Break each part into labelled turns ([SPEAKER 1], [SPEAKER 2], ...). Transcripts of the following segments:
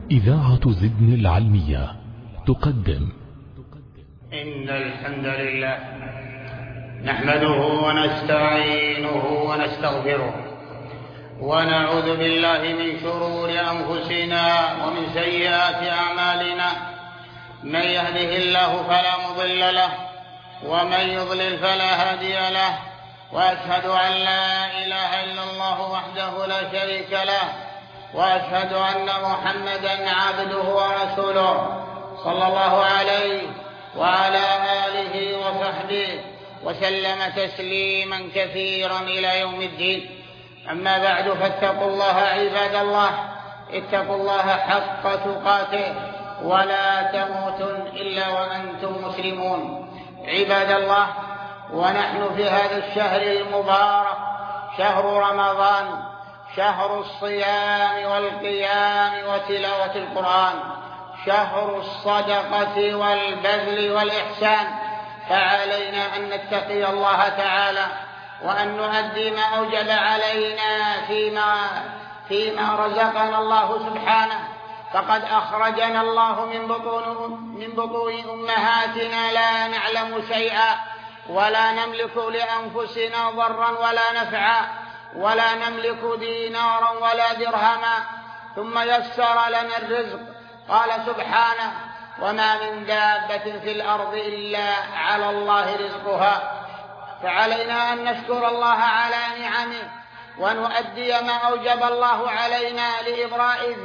[SPEAKER 1] إذاعة زدن العلمية تقدم.
[SPEAKER 2] إن الحمد لله نحمده ونستعينه ونستغفره ونعوذ بالله من شرور أنفسنا ومن سيئات أعمالنا. من يهده الله فلا مضل له ومن يضلل فلا هادي له، وأشهد أن لا إله إلا الله وحده لا شريك له، وأشهد أن محمدا عبده ورسوله صلى الله عليه وعلى آله وصحبه وسلم تسليما كثيرا إلى يوم الدين. أما بعد، فاتقوا الله عباد الله، اتقوا الله حق تقاته ولا تموتن إلا وأنتم مسلمون. عباد الله، ونحن في هذا الشهر المبارك، شهر رمضان، شهر الصيام والقيام وتلاوة القرآن، شهر الصدقة والبذل والإحسان. فعلينا أن نتقي الله تعالى وأن نؤدي ما أوجب علينا فيما رزقنا الله سبحانه. فقد أخرجنا الله من بطون أمهاتنا لا نعلم شيئا، ولا نملك لأنفسنا ضرا ولا نفعا، ولا نملك دينارا ولا درهما، ثم يسر لنا الرزق. قال سبحانه: وما من دابة في الأرض إلا على الله رزقها. فعلينا أن نشكر الله على نعمه ونؤدي ما أوجب الله علينا لإبراء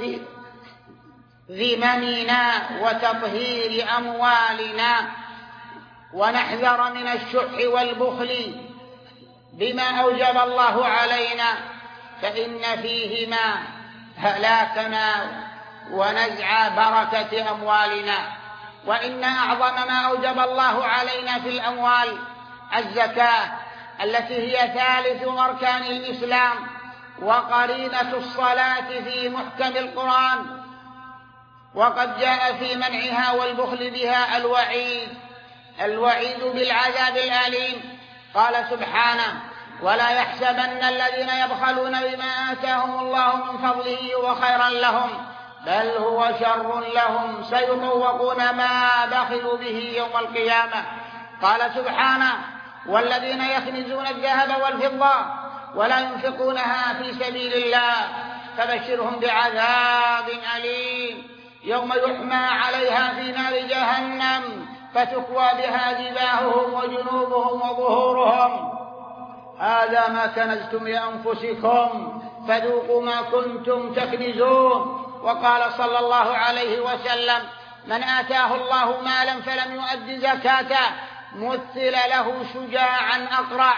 [SPEAKER 2] ذممنا وتطهير أموالنا، ونحذر من الشح والبخل بما أوجب الله علينا، فإن فيهما هلاكنا ونزع بركة أموالنا. وإن أعظم ما أوجب الله علينا في الأموال الزكاة، التي هي ثالث أركان الإسلام وقرينة الصلاة في محكم القرآن. وقد جاء في منعها والبخل بها الوعيد بالعذاب الأليم. قال سبحانه: ولا يحسبن الذين يبخلون بما آتاهم الله من فضله وخيرا لهم، بل هو شر لهم، سيطوقون ما بخلوا به يوم القيامة. قال سبحانه: والذين يكنزون الذهب والفضة ولا ينفقونها في سبيل الله فبشرهم بعذاب أليم يوم يحمى عليها في نار جهنم فتكوى بها جباههم وجنوبهم وظهورهم، هذا ما كنزتم لأنفسكم فذوقوا ما كنتم تكنزون. وقال صلى الله عليه وسلم: من آتاه الله مالا فلم يؤد زكاته مثل له شجاعا أقرع،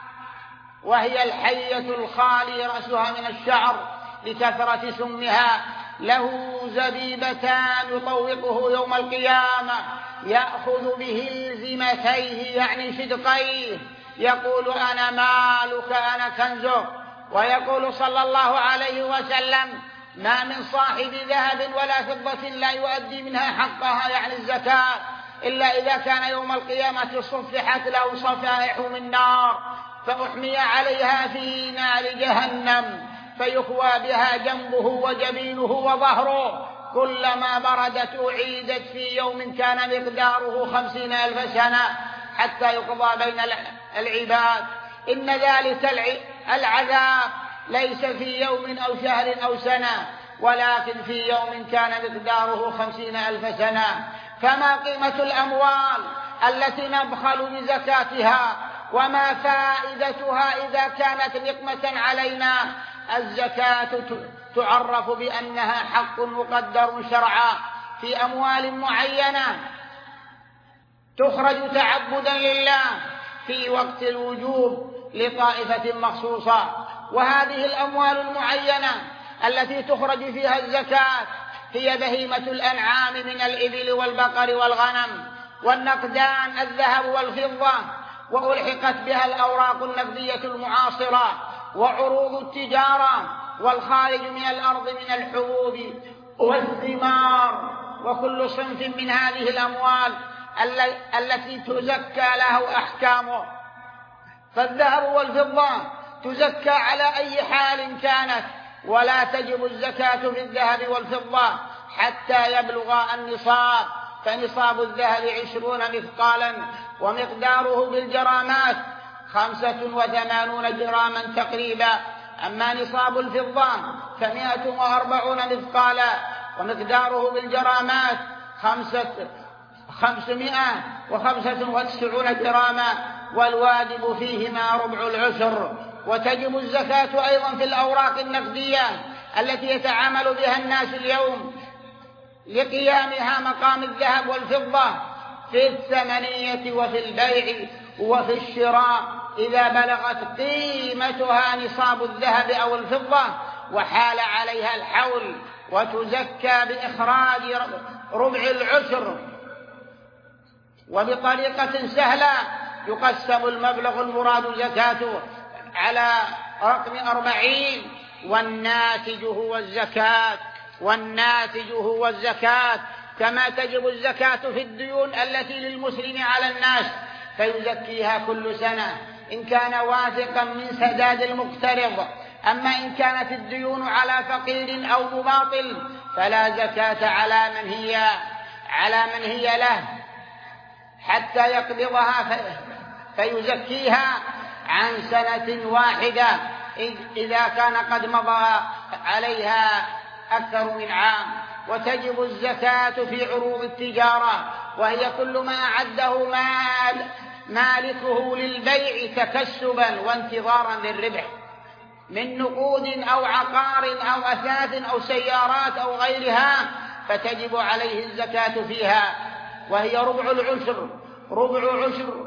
[SPEAKER 2] وهي الحية الخالي رأسها من الشعر لكثرة سمها، له زبيبتان يطوقه يوم القيامة يأخذ بهلزمتيه يعني شدقيه، يقول: أنا مالك أنا كنزك. ويقول صلى الله عليه وسلم: ما من صاحب ذهب ولا فضة لا يؤدي منها حقها يعني الزكاة إلا إذا كان يوم القيامة صفحت له صفائح من نار فأحمي عليها في نار جهنم فيكوى بها جنبه وجبينه وظهره، كلما بردت أعيدت في يوم كان مقداره 50,000 سنة حتى يقضى بين العباد. إن ذلك العذاب ليس في يوم أو شهر أو سنة، ولكن في يوم كان مقداره 50,000 سنة. فما قيمة الأموال التي نبخل بزكاتها، وما فائدتها إذا كانت نقمة علينا؟ الزكاة تعرف بأنها حق مقدر شرعا في أموال معينة تخرج تعبدا لله في وقت الوجوب لطائفة مخصوصة. وهذه الأموال المعينة التي تخرج فيها الزكاة هي بهيمة الأنعام من الإبل والبقر والغنم والنقدان الذهب والفضة، وألحقت بها الأوراق النقدية المعاصرة وعروض التجارة والخارج من الأرض من الحبوب والثمار، وكل صنف من هذه الأموال التي تزكى له أحكامه. فالذهب والفضة تزكى على أي حال كانت، ولا تجب الزكاة في الذهب والفضة حتى يبلغ النصاب، فنصاب الذهب 20 مثقالا ومقداره بالجرامات 85 جراما تقريبا. أما نصاب الفضة ف140 مثقالا ومقداره بالجرامات 595 جراما، والواجب فيهما ربع العشر. وتجب الزكاة أيضا في الأوراق النقدية التي يتعامل بها الناس اليوم لقيامها مقام الذهب والفضة في الثمنية وفي البيع وفي الشراء إذا بلغت قيمتها نصاب الذهب أو الفضة وحال عليها الحول، وتزكى بإخراج ربع العشر. وبطريقة سهلة يقسم المبلغ المراد زكاته على رقم 40، والناتج هو الزكاة. كما تجب الزكاة في الديون التي للمسلم على الناس فيزكيها كل سنة إن كان واثقا من سداد المقترض. أما إن كانت الديون على فقير أو مماطل فلا زكاة على من هي له حتى يقبضها فيزكيها عن سنة واحدة إذا كان قد مضى عليها أكثر من عام. وتجب الزكاة في عروض التجارة، وهي كل ما أعده مالكه للبيع تكسبا وانتظارا للربح من نقود أو عقار أو أثاث أو سيارات أو غيرها، فتجب عليه الزكاة فيها، وهي ربع عشر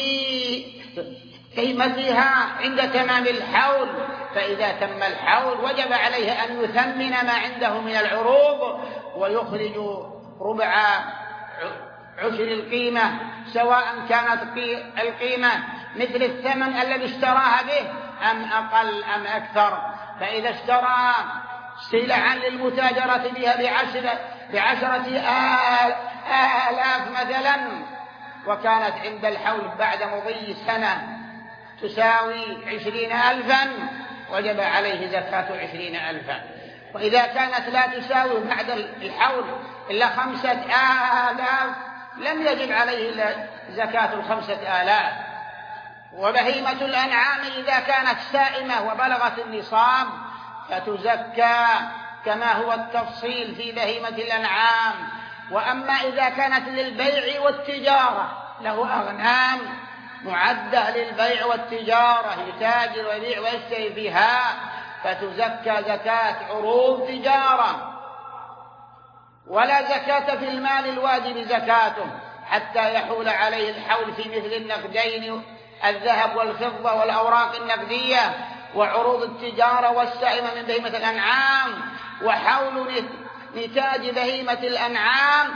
[SPEAKER 2] قيمتها عند تمام الحول. فإذا تم الحول وجب عليه أن يثمن ما عنده من العروض ويخرج ربع عشر القيمة، سواء كانت القيمة مثل الثمن الذي اشتراها به أم أقل أم أكثر. فإذا اشترى سلعا للمتاجرة بها ب10 آلاف مثلا، وكانت عند الحول بعد مضي سنة تساوي 20,000، وجب عليه زكاة 20,000. وإذا كانت لا تساوي بعد الحول إلا 5,000 لم يجب عليه إلا زكاة 5,000. وبهيمة الأنعام إذا كانت سائمة وبلغت النصاب فتزكى كما هو التفصيل في بهيمة الأنعام. وأما إذا كانت للبيع والتجارة له أغنام معدة للبيع والتجارة يتاجر ويبيع ويشتري بها فتزكى زكاة عروض تجارة. ولا زكاة في المال الواجب زكاته حتى يحول عليه الحول في مثل النقدين الذهب والفضة والأوراق النقدية وعروض التجارة والسائمة من بهيمة الأنعام. وحول نتاج بهيمة الأنعام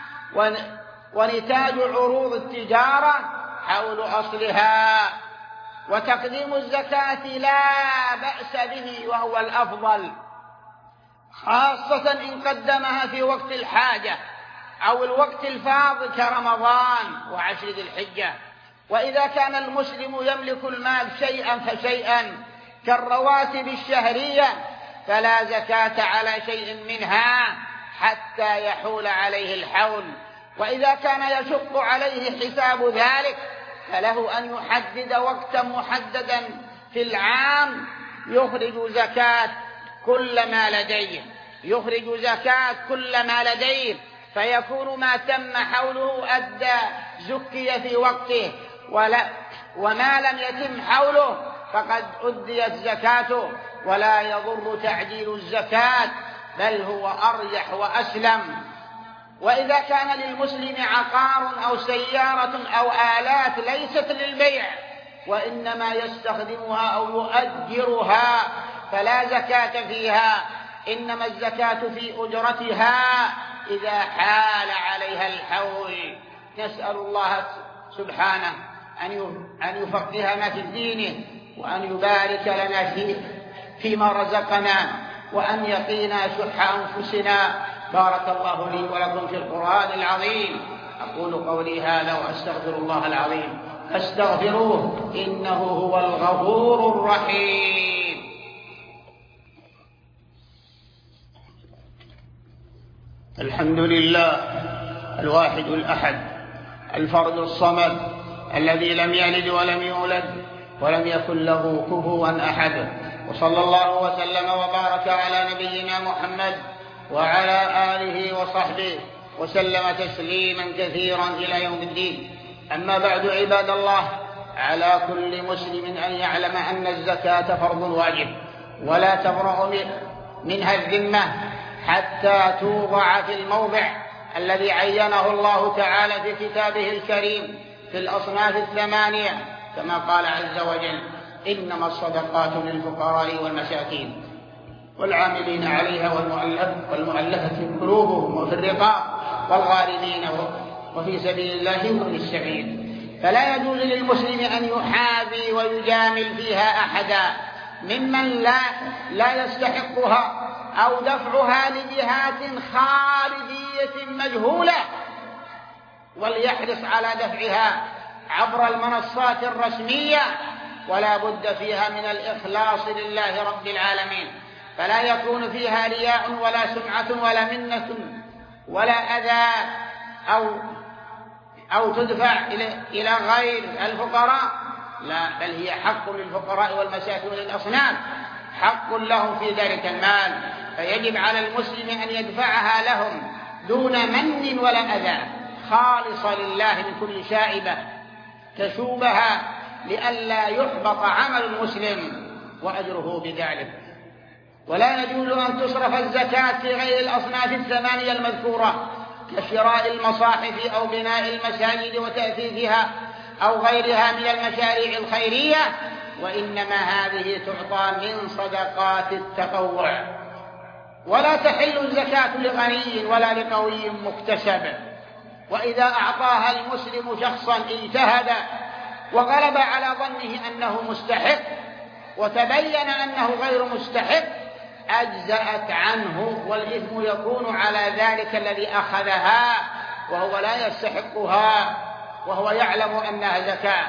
[SPEAKER 2] ونتاج عروض التجارة حول أصلها. وتقديم الزكاة لا بأس به وهو الأفضل، خاصة إن قدمها في وقت الحاجة أو الوقت الفاضل كرمضان وعشر ذي الحجة. وإذا كان المسلم يملك المال شيئا فشيئا كالرواتب الشهرية فلا زكاة على شيء منها حتى يحول عليه الحول. وإذا كان يشق عليه حساب ذلك فله أن يحدد وقتا محددا في العام يخرج زكاة كل ما لديه فيكون ما تم حوله أدى زكي في وقته، وما لم يتم حوله فقد أديت زكاته. ولا يضر تعجيل الزكاة بل هو أرجح وأسلم. وإذا كان للمسلم عقار أو سيارة أو آلات ليست للبيع وإنما يستخدمها أو يؤجرها فلا زكاة فيها، إنما الزكاة في أجرتها إذا حال عليها الحول. نسأل الله سبحانه أن يفقهنا في دينه وأن يبارك لنا فيما رزقنا وأن يقينا شح أنفسنا. بارك الله لي ولكم في القرآن العظيم. أقول قولي هذا وأستغفر الله العظيم فاستغفروه إنه هو الغفور الرحيم. الحمد لله الواحد الأحد الفرد الصمد الذي لم يلد ولم يولد ولم يكن له كفوا أحد، وصلى الله وسلم وبارك على نبينا محمد وعلى آله وصحبه وسلم تسليما كثيرا إلى يوم الدين. أما بعد، عباد الله، على كل مسلم أن يعلم أن الزكاة فرض واجب ولا تبرأ منها الذمة حتى توضع في الموضع الذي عينه الله تعالى في كتابه الكريم في الأصناف الثمانية، كما قال عز وجل: إنما الصدقات للفقراء والمساكين والعاملين عليها والمؤلفة قلوبهم وفي الرقاب والغارمين وفي سبيل الله وابن السبيل. فلا يجوز للمسلم أن يحابي ويجامل فيها أحدا ممن لا يستحقها أو دفعها لجهات خارجية مجهولة، وليحرص على دفعها عبر المنصات الرسمية، ولا بد فيها من الإخلاص لله رب العالمين، فلا يكون فيها رياء ولا سمعة ولا منة ولا أذى أو تدفع إلى غير الفقراء، لا، بل هي حق للفقراء والمساكين والأصناف، حق لهم في ذلك المال، فيجب على المسلم أن يدفعها لهم دون من ولا أذى، خالصة لله من كل شائبة تشوبها، لئلا يحبط عمل المسلم وأجره بذلك. ولا يجوز أن تصرف الزكاة في غير الأصناف الثمانية المذكورة، كشراء المصاحف أو بناء المساجد وتأثيثها أو غيرها من المشاريع الخيرية، وإنما هذه تعطى من صدقات التطوع. ولا تحل الزكاة لغني ولا لقوي مكتسب، وإذا أعطاها المسلم شخصا اجتهد وغلب على ظنه أنه مستحق وتبين أنه غير مستحق أجزأت عنه، والإثم يكون على ذلك الذي أخذها وهو لا يستحقها وهو يعلم أنها زكاة.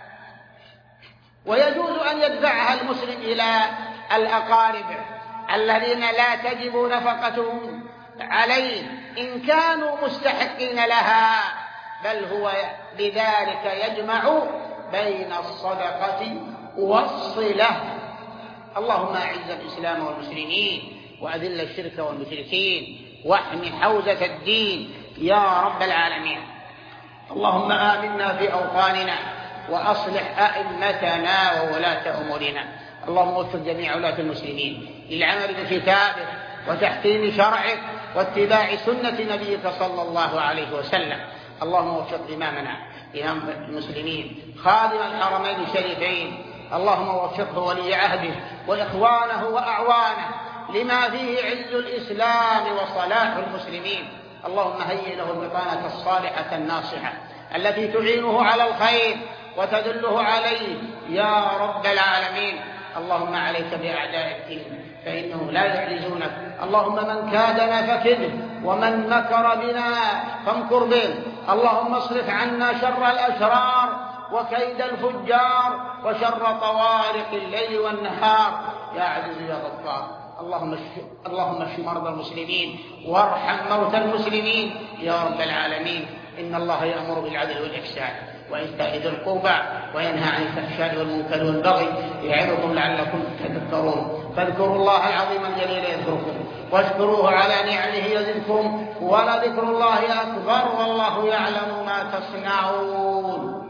[SPEAKER 2] ويجوز أن يدفعها المسلم إلى الأقارب الذين لا تجب نفقتهم عليه إن كانوا مستحقين لها، بل هو بذلك يجمع بين الصدقة والصلة. اللهم أعز الإسلام والمسلمين وأذل الشرك والمشركين واحم حوزة الدين يا رب العالمين. اللهم آمنا في أوطاننا وأصلح أئمتنا وولاة أمورنا. اللهم وفق جميع ولاة المسلمين للعمل بكتابه وتحكيم شرعه واتباع سنة نبيك صلى الله عليه وسلم. اللهم وفق إمامنا إمام المسلمين خادم الحرمين الشريفين، اللهم وفقه ولي عهده وإخوانه وأعوانه لما فيه عز الإسلام وصلاح المسلمين. اللهم هيئ له البطانة الصالحة الناصحة التي تعينه على الخير وتدله عليه يا رب العالمين. اللهم عليك بأعداء الدين فإنهم لا يعجزونك. اللهم من كادنا فكده ومن مكر بنا فامكر به. اللهم اصرف عنا شر الأشرار وكيد الفجار وشر طوارق الليل والنهار يا عزيز يا غفار. اللهم اشف مرضى المسلمين وارحم موتى المسلمين يا رب العالمين. إن الله يأمر بالعدل والإحسان وإيتاء ذي القربى وينهى عن الفحشاء والمنكر والبغي يعظكم لعلكم تذكرون. فاذكروا الله العظيم الجليل يذكركم واشكروه على نعمه يزدكم ولذكر الله أكبر والله يعلم ما تصنعون.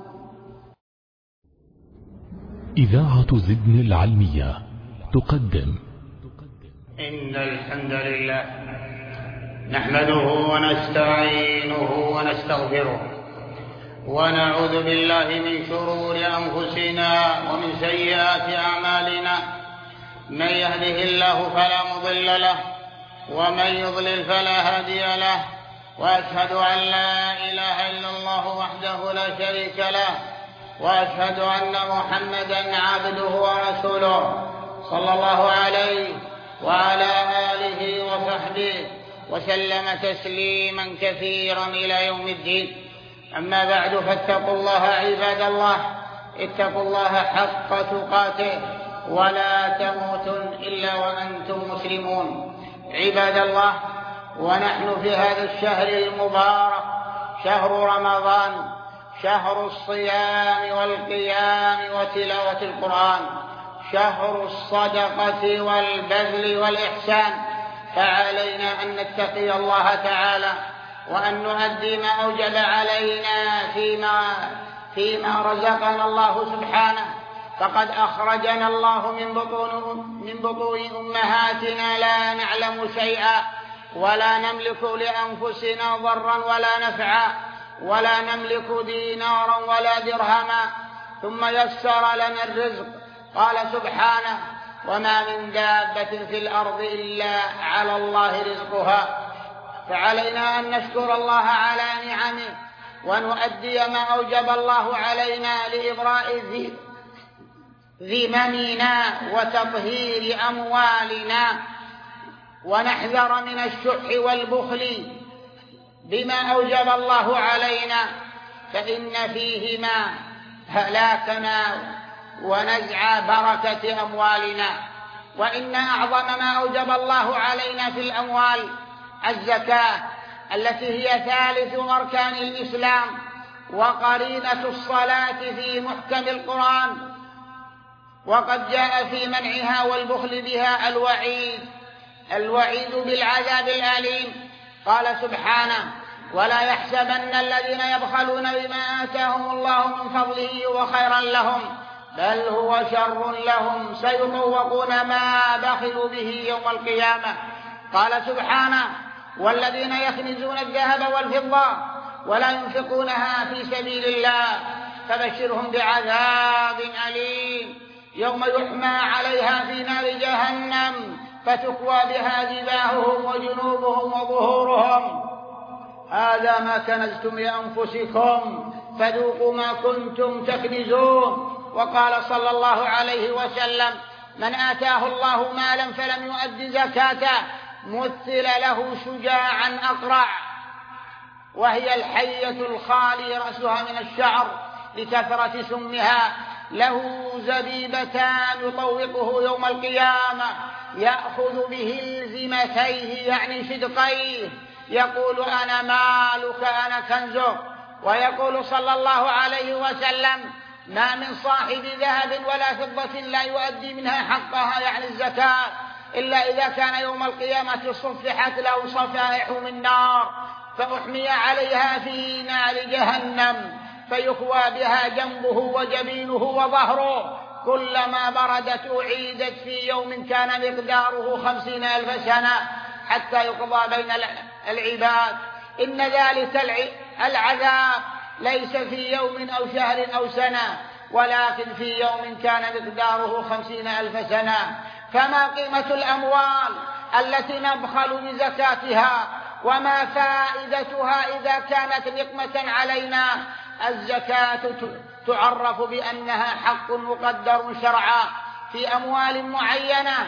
[SPEAKER 1] إذاعة زدن العلمية تقدم
[SPEAKER 2] إن الحمد لله نحمده ونستعينه ونستغفره ونعوذ بالله من شرور أنفسنا ومن سيئات أعمالنا. من يهده الله فلا مضل له ومن يضلل فلا هادي له، وأشهد أن لا إله إلا الله وحده لا شريك له، وأشهد أن محمدا عبده ورسوله صلى الله عليه وعلى آله وصحبه وسلم تسليما كثيرا إلى يوم الدين. أما بعد، فاتقوا الله عباد الله، اتقوا الله حق تقاته ولا تموتن إلا وأنتم مسلمون. عباد الله، ونحن في هذا الشهر المبارك، شهر رمضان، شهر الصيام والقيام وتلاوة القرآن، شهر الصدقة والبذل والإحسان. فعلينا أن نتقي الله تعالى وأن نؤدي ما أوجب علينا فيما رزقنا الله سبحانه. فقد أخرجنا الله من بطون أمهاتنا لا نعلم شيئا، ولا نملك لأنفسنا ضرا ولا نفعا، ولا نملك دينارا ولا درهما، ثم يسر لنا الرزق. قال سبحانه: وما من دابة في الأرض إلا على الله رزقها. فعلينا أن نشكر الله على نعمه ونؤدي ما أوجب الله علينا لإبراء ذممنا وتطهير أموالنا، ونحذر من الشح والبخل بما أوجب الله علينا، فإن فيهما هلاكنا ونزع بركة أموالنا. وإن أعظم ما أوجب الله علينا في الأموال الزكاة، التي هي ثالث أركان الإسلام وقرينة الصلاة في محكم القرآن، وقد جاء في منعها والبخل بها الوعيد بالعذاب الأليم. قال سبحانه: ولا يحسبن الذين يبخلون بما آتاهم الله من فضله وخيرا لهم بل هو شر لهم سيطوقون ما بخلوا به يوم القيامة. قال سبحانه: والذين يكنزون الذهب والفضة ولا ينفقونها في سبيل الله فبشرهم بعذاب أليم يوم يحمى عليها في نار جهنم فتكوى بها جباههم وجنوبهم وظهورهم هذا ما كنزتم لأنفسكم فذوقوا ما كنتم تكنزون. وقال صلى الله عليه وسلم: من آتاه الله مالا فلم يؤد زكاته مثل له شجاعا أقرع، وهي الحية الخالي رأسها من الشعر لكثرة سمها، له زبيبتان يطوقه يوم القيامة يأخذ بهلزمتيه يعني شدقيه، يقول: أنا مالك أنا كنزك. ويقول صلى الله عليه وسلم: ما من صاحب ذهب ولا فضة لا يؤدي منها حقها يعني الزكاة إلا إذا كان يوم القيامة صفحت له صفائح من نار فأحمي عليها في نار جهنم فيكوى بها جنبه وجبينه وظهره، كلما بردت أعيدت في يوم كان مقداره 50,000 سنة حتى يقضى بين العباد. إن ذلك العذاب ليس في يوم أو شهر أو سنة، ولكن في يوم كان مقداره 50,000 سنة. فما قيمة الأموال التي نبخل بزكاتها، وما فائدتها إذا كانت نقمة علينا؟ الزكاة تعرف بأنها حق مقدر شرعا في أموال معينة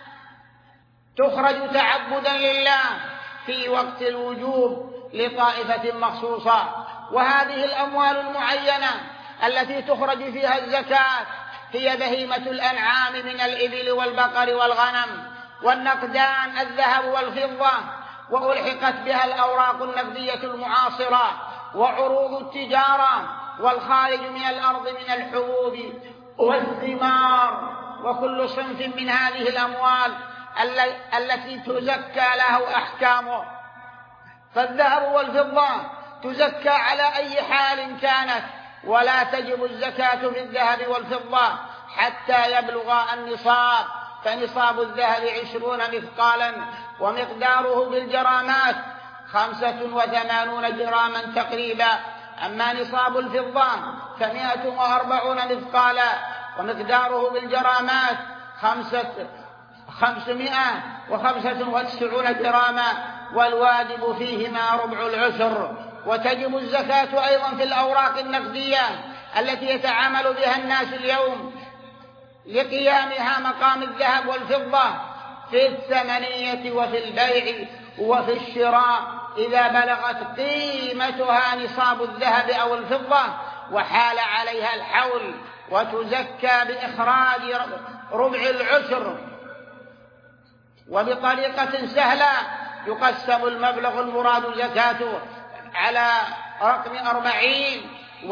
[SPEAKER 2] تخرج تعبدا لله في وقت الوجوب لطائفة مخصوصة. وهذه الأموال المعينة التي تخرج فيها الزكاة هي بهيمة الأنعام من الإبل والبقر والغنم والنقدان الذهب والفضة، وألحقت بها الأوراق النقدية المعاصرة وعروض التجارة والخارج من الأرض من الحبوب والثمار، وكل صنف من هذه الأموال التي تزكى له أحكامه. فالذهب والفضة تزكى على أي حال كانت، ولا تجب الزكاة في الذهب والفضة حتى يبلغ النصاب، فنصاب الذهب 20 مثقالا ومقداره بالجرامات 85 جراما تقريبا، أما نصاب الفضة ف140 مثقالا ومقداره بالجرامات 595 جراما، والواجب فيهما ربع العشر. وتجب الزكاة أيضا في الأوراق النقدية التي يتعامل بها الناس اليوم لقيامها مقام الذهب والفضة في الثمنية وفي البيع وفي الشراء إذا بلغت قيمتها نصاب الذهب أو الفضة وحال عليها الحول، وتزكى بإخراج ربع العشر. وبطريقة سهلة يقسم المبلغ المراد زكاته على رقم 40،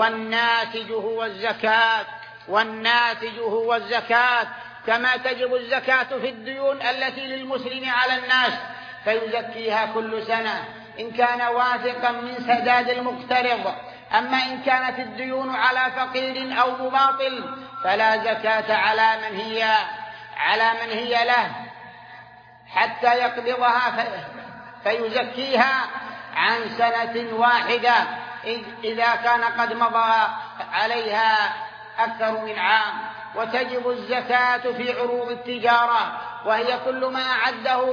[SPEAKER 2] والناتج هو الزكاة، كما تجب الزكاة في الديون التي للمسلم على الناس فيزكيها كل سنة إن كان واثقا من سداد المقترض. أما إن كانت الديون على فقير أو مباطل فلا زكاة على من هي له حتى يقبضها فيزكيها عن سنة واحدة إذا كان قد مضى عليها أكثر من عام. وتجب الزكاة في عروض التجارة، وهي كل ما أعده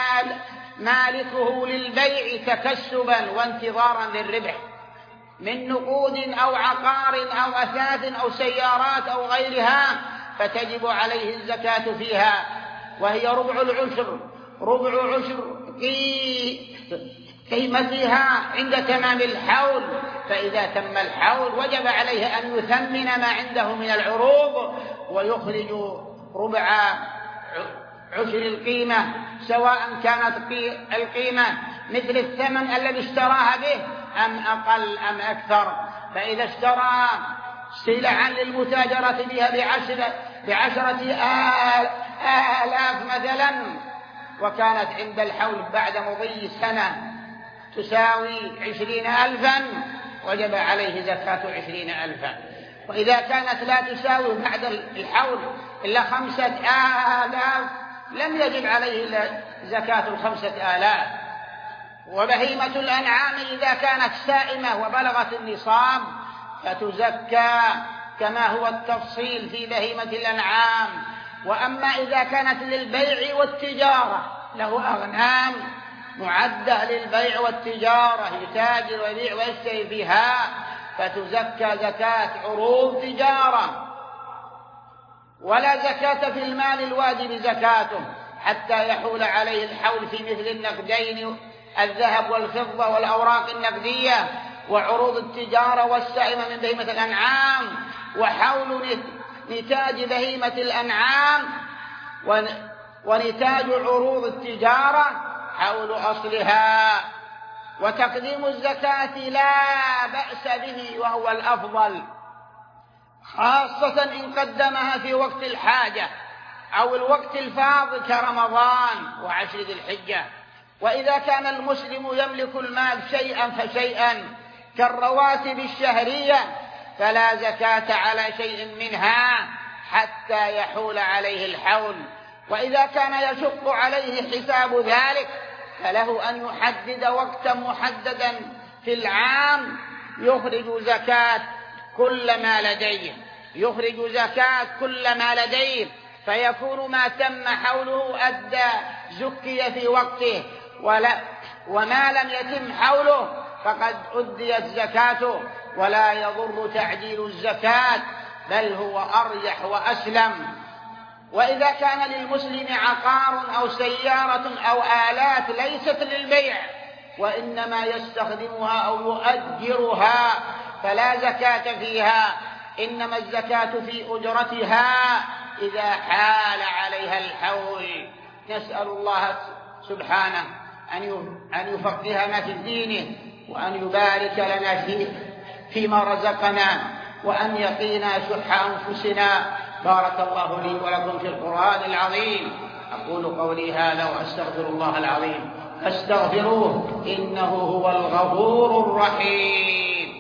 [SPEAKER 2] مالكه للبيع تكسبا وانتظارا للربح من نقود أو عقار أو أثاث أو سيارات أو غيرها، فتجب عليه الزكاة فيها، وهي ربع عشر قيمتها عند تمام الحول. فإذا تم الحول وجب عليه أن يثمن ما عنده من العروض ويخرج ربع عشر القيمة، سواء كانت القيمة مثل الثمن الذي اشتراها به أم أقل أم أكثر. فإذا اشترى سلعا للمتاجرة بها ب10 آلاف مثلا، وكانت عند الحول بعد مضي سنة تساوي 20,000، وجب عليه زكاة 20,000. وإذا كانت لا تساوي بعد الحول إلا 5,000 لم يجب عليه إلا زكاة 5,000. وبهيمة الأنعام إذا كانت سائمة وبلغت النصاب فتزكى كما هو التفصيل في بهيمة الأنعام. وأما إذا كانت للبيع والتجارة له أغنام معدة للبيع والتجارة يتاجر ويبيع ويشتري فيها فتزكى زكاة عروض تجارة. ولا زكاة في المال الواجب زكاته حتى يحول عليه الحول في مثل النقدين الذهب والفضة والأوراق النقدية وعروض التجارة والسائمة من بهيمة الأنعام. وحول نتاج بهيمة الأنعام ونتاج عروض التجارة حول أصلها. وتقديم الزكاة لا بأس به وهو الأفضل، خاصة إن قدمها في وقت الحاجة أو الوقت الفاضل كرمضان وعشر ذي الحجة. وإذا كان المسلم يملك المال شيئا فشيئا كالرواتب الشهرية فلا زكاة على شيء منها حتى يحول عليه الحول. وإذا كان يشق عليه حساب ذلك فله أن يحدد وقتا محددا في العام يخرج زكاة كل ما لديه فيكون ما تم حوله أدى زكي في وقته، وما لم يتم حوله فقد أديت زكاته. ولا يضر تعجيل الزكاة بل هو أرجح وأسلم. وإذا كان للمسلم عقار أو سيارة أو آلات ليست للبيع وإنما يستخدمها أو يؤجرها فلا زكاة فيها، إنما الزكاة في أجرتها إذا حال عليها الحول. نسأل الله سبحانه أن يفقهنا في دينه وأن يبارك لنا فيما رزقنا وأن يقينا شح أنفسنا. بارك الله لي ولكم في القرآن العظيم. أقول قولي هذا وأستغفر الله العظيم فاستغفروه إنه هو الغفور الرحيم.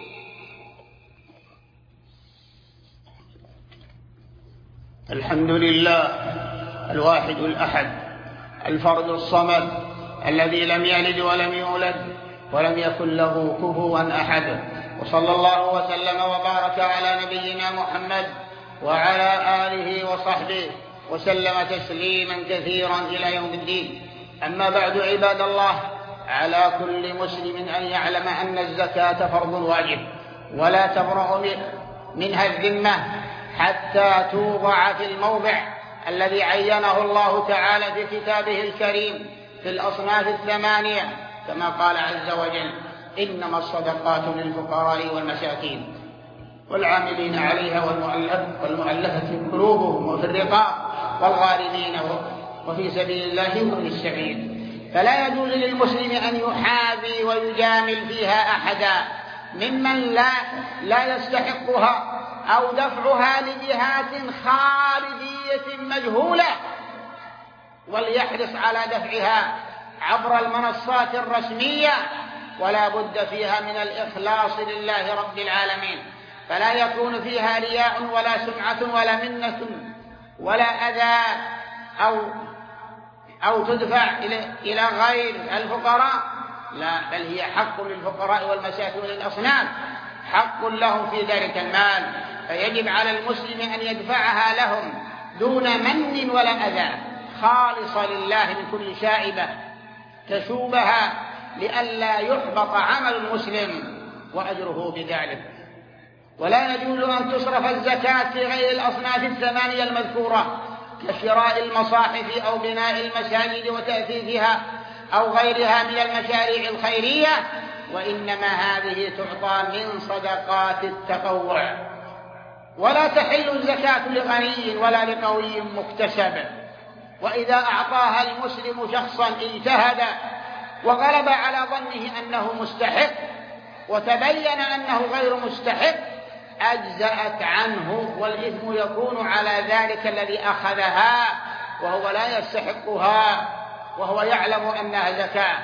[SPEAKER 2] الحمد لله الواحد الأحد الفرد الصمد الذي لم يلد ولم يولد ولم يكن له كفوا أحد، وصلى الله وسلم وبارك على نبينا محمد وعلى آله وصحبه وسلم تسليما كثيرا إلى يوم الدين. أما بعد عباد الله، على كل مسلم أن يعلم أن الزكاة فرض واجب ولا تبرأ منها الذمة حتى توضع في الموضع الذي عينه الله تعالى في كتابه الكريم في الأصناف 8 كما قال عز وجل: إنما الصدقات للفقراء والمساكين والعاملين عليها والمؤلفة قلوبهم وفي الرقاب والغارمين وفي سبيل الله وابن السبيل. فلا يجوز للمسلم أن يحابي ويجامل فيها أحدا ممن لا يستحقها أو دفعها لجهات خارجية مجهولة، وليحرص على دفعها عبر المنصات الرسمية، ولا بد فيها من الإخلاص لله رب العالمين، فلا يكون فيها رياء ولا سمعة ولا منة ولا أذى أو تدفع إلى غير الفقراء، لا، بل هي حق للفقراء والمساكين والأصنام، حق له في ذلك المال، فيجب على المسلم أن يدفعها لهم دون من ولا أذى، خالصة لله من كل شائبة تشوبها، لئلا يحبط عمل المسلم وأجره بذلك. ولا يجوز أن تصرف الزكاة في غير الأصناف الثمانية المذكورة كشراء المصاحف أو بناء المساجد وتأثيثها أو غيرها من المشاريع الخيرية، وإنما هذه تعطى من صدقات التطوع. ولا تحل الزكاة لغني ولا لقوي مكتسب، وإذا أعطاها المسلم شخصا اجتهد وغلب على ظنه أنه مستحق وتبين أنه غير مستحق أجزأت عنه، والإثم يكون على ذلك الذي أخذها وهو لا يستحقها وهو يعلم أنها زكاة.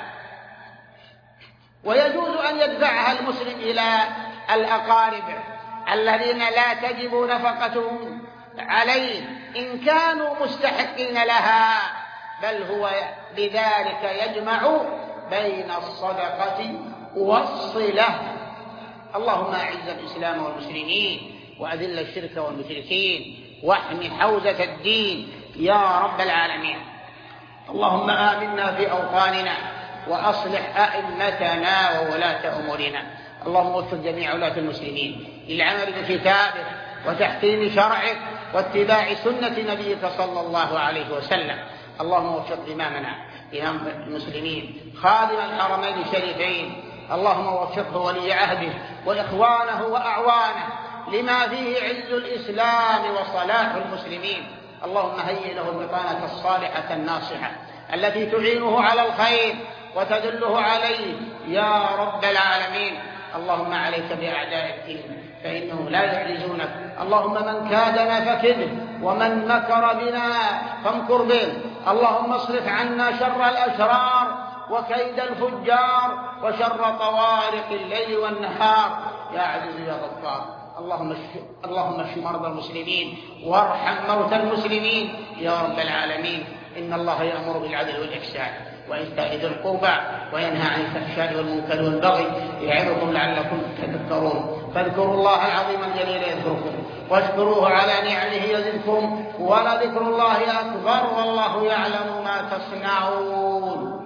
[SPEAKER 2] ويجوز أن يدفعها المسلم إلى الأقارب الذين لا تجب نفقتهم عليه إن كانوا مستحقين لها، بل هو بذلك يجمع بين الصدقة والصلة. اللهم أعز الإسلام والمسلمين وأذل الشرك والمشركين واحم حوزة الدين يا رب العالمين. اللهم آمنا في أوطاننا وأصلح أئمتنا وولاة أمورنا. اللهم وفق جميع ولاة المسلمين للعمل بكتابك وتحكيم شرعك واتباع سنة نبيك صلى الله عليه وسلم. اللهم وفق إمامنا إمام المسلمين خادم الحرمين الشريفين، اللهم وفقه ولي عهده وإخوانه وأعوانه لما فيه عز الإسلام وصلاح المسلمين. اللهم هيئ له البطانة الصالحة الناصحة التي تعينه على الخير وتدله عليه يا رب العالمين. اللهم عليك بأعداء الدين فإنهم لا يعجزونك. اللهم من كادنا فكده ومن مكر بنا فامكر به. اللهم اصرف عنا شر الأشرار وكيد الفجار وشر طوارق الليل والنهار يا عزيز يا غفار. اللهم اشف مرضى المسلمين وارحم موتى المسلمين يا رب العالمين. إن الله يأمر بالعدل والإحسان وإيتاء ذي القربى وينهى عن الفحشاء والمنكر والبغي يعظكم لعلكم تذكرون. فاذكروا الله العظيم الجليل يذكركم واشكروه على نعمه يزدكم ولذكر الله أكبر والله يعلم ما تصنعون.